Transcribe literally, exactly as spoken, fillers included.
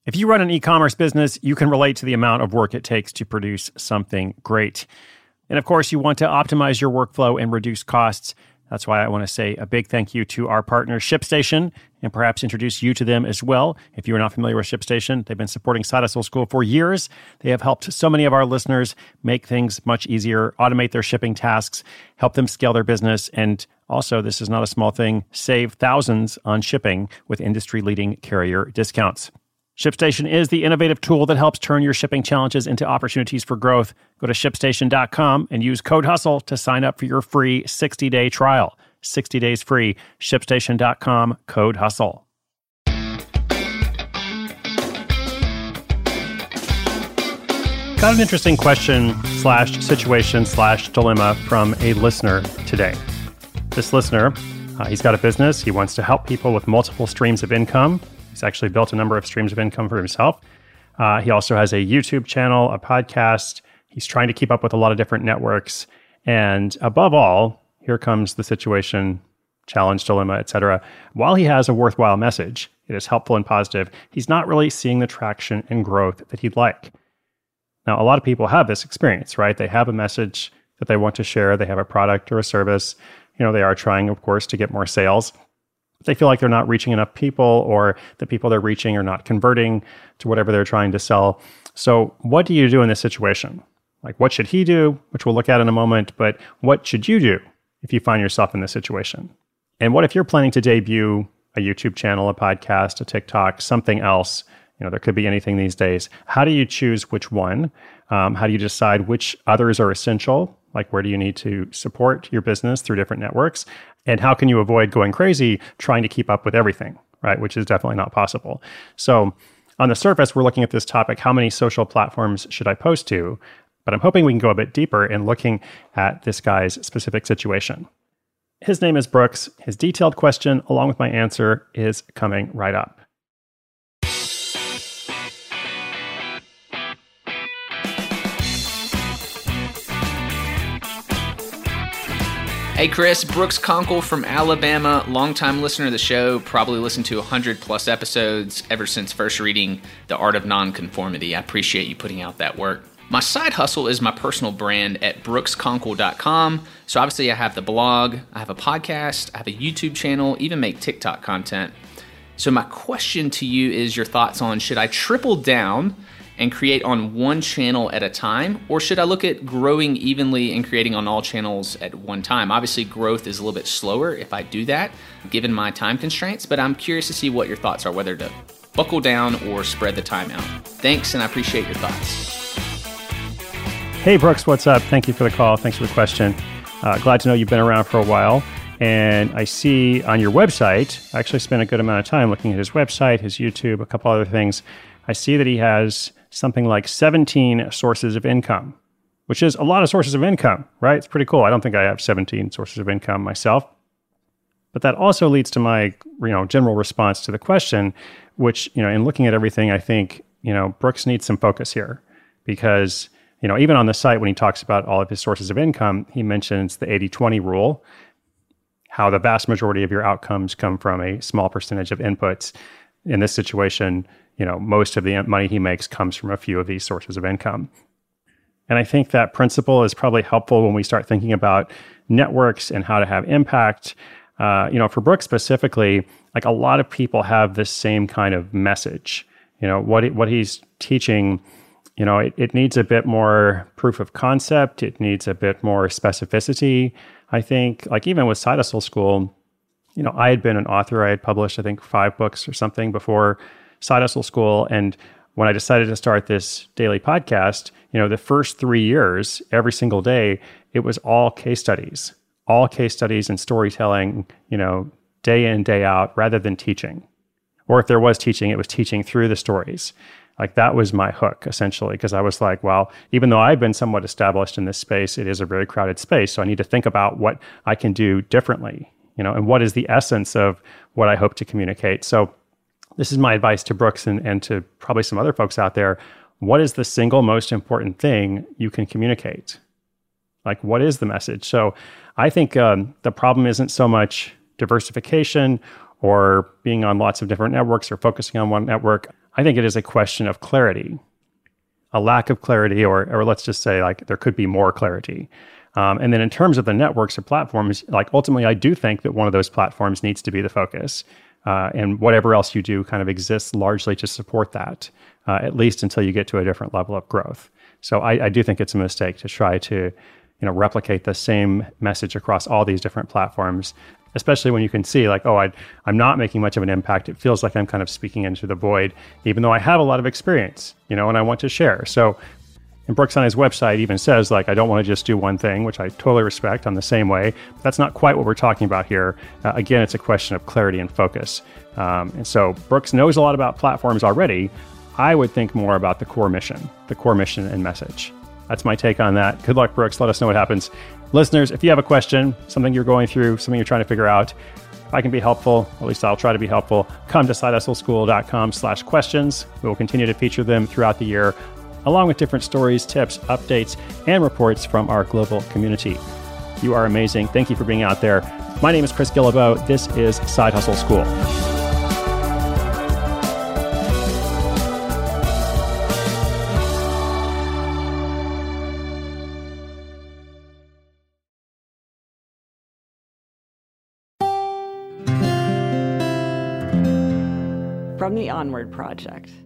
If you run an e-commerce business, you can relate to the amount of work it takes to produce something great. And of course, you want to optimize your workflow and reduce costs. That's why I want to say a big thank you to our partner, ShipStation, and perhaps introduce you to them as well. If you're not familiar with ShipStation, they've been supporting Side Hustle School for years. They have helped so many of our listeners make things much easier, automate their shipping tasks, help them scale their business, and also, this is not a small thing, save thousands on shipping with industry-leading carrier discounts. ShipStation is the innovative tool that helps turn your shipping challenges into opportunities for growth. Go to ship station dot com and use code HUSTLE to sign up for your free sixty-day trial. sixty days free. ship station dot com, code HUSTLE. Got an interesting question slash situation slash dilemma from a listener today. This listener, uh, he's got a business. He wants to help people with multiple streams of income. He's actually built a number of streams of income for himself. Uh, he also has a YouTube channel, a podcast. He's trying to keep up with a lot of different networks. And above all, here comes the situation, challenge, dilemma, et cetera. While he has a worthwhile message, it is helpful and positive, he's not really seeing the traction and growth that he'd like. Now, a lot of people have this experience, right? They have a message that they want to share. They have a product or a service. You know, they are trying, of course, to get more sales. They feel like they're not reaching enough people, or the people they're reaching are not converting to whatever they're trying to sell. So what do you do in this situation? Like, what should he do, which we'll look at in a moment, but what should you do if you find yourself in this situation? And what if you're planning to debut a YouTube channel, a podcast, a TikTok, something else? You know, there could be anything these days. How do you choose which one? Um, how do you decide which others are essential? Like, where do you need to support your business through different networks? And how can you avoid going crazy trying to keep up with everything, right? Which is definitely not possible. So on the surface, we're looking at this topic, how many social platforms should I post to? But I'm hoping we can go a bit deeper in looking at this guy's specific situation. His name is Brooks. His detailed question, along with my answer, is coming right up. Hey Chris, Brooks Conkle from Alabama, longtime listener of the show, probably listened to one hundred plus episodes ever since first reading The Art of Nonconformity. I appreciate you putting out that work. My side hustle is my personal brand at brooks conkle dot com. So obviously I have the blog, I have a podcast, I have a YouTube channel, even make TikTok content. So my question to you is your thoughts on, should I triple down and create on one channel at a time, or should I look at growing evenly and creating on all channels at one time? Obviously, growth is a little bit slower if I do that, given my time constraints, but I'm curious to see what your thoughts are, whether to buckle down or spread the time out. Thanks, and I appreciate your thoughts. Hey, Brooks, what's up? Thank you for the call. Thanks for the question. Uh, glad to know you've been around for a while. And I see on your website, I actually spent a good amount of time looking at his website, his YouTube, a couple other things. I see that he has something like seventeen sources of income, which is a lot of sources of income, right? It's pretty cool. I don't think I have seventeen sources of income myself. But that also leads to my, you know, general response to the question, which, you know, in looking at everything, I think, you know, Brooks needs some focus here because, you know, even on the site, when he talks about all of his sources of income, he mentions the eighty twenty rule, how the vast majority of your outcomes come from a small percentage of inputs. In this situation, you know, most of the money he makes comes from a few of these sources of income. And I think that principle is probably helpful when we start thinking about networks and how to have impact. Uh, you know, for Brooks specifically, like a lot of people have this same kind of message. You know, what he, what he's teaching, you know, it, it needs a bit more proof of concept. It needs a bit more specificity. I think, like even with Side Hustle School, you know, I had been an author. I had published, I think, five books or something before Side Hustle School. And when I decided to start this daily podcast, you know, the first three years, every single day, it was all case studies, all case studies and storytelling, you know, day in, day out, rather than teaching. Or if there was teaching, it was teaching through the stories. Like that was my hook, essentially, because I was like, well, even though I've been somewhat established in this space, it is a very crowded space. So I need to think about what I can do differently, you know, and what is the essence of what I hope to communicate. So this is my advice to Brooks and, and to probably some other folks out there. What is the single most important thing you can communicate? Like, what is the message? So I think um, the problem isn't so much diversification or being on lots of different networks or focusing on one network. I think it is a question of clarity, a lack of clarity, or or let's just say like there could be more clarity. Um, and then in terms of the networks or platforms, like ultimately, I do think that one of those platforms needs to be the focus. Uh, and whatever else you do kind of exists largely to support that, uh, at least until you get to a different level of growth. So I, I do think it's a mistake to try to, you know, replicate the same message across all these different platforms, especially when you can see like, oh, I, I'm not making much of an impact. It feels like I'm kind of speaking into the void, even though I have a lot of experience, you know, and I want to share. So, and Brooks on his website even says like, I don't want to just do one thing, which I totally respect. I'm the same way. But that's not quite what we're talking about here. Uh, again, it's a question of clarity and focus. Um, and so Brooks knows a lot about platforms already. I would think more about the core mission, the core mission and message. That's my take on that. Good luck, Brooks. Let us know what happens. Listeners, if you have a question, something you're going through, something you're trying to figure out, if I can be helpful, at least I'll try to be helpful, come to sidehustleschool.com slash questions. We will continue to feature them throughout the year, along with different stories, tips, updates, and reports from our global community. You are amazing. Thank you for being out there. My name is Chris Guillebeau. This is Side Hustle School. From the Onward Project.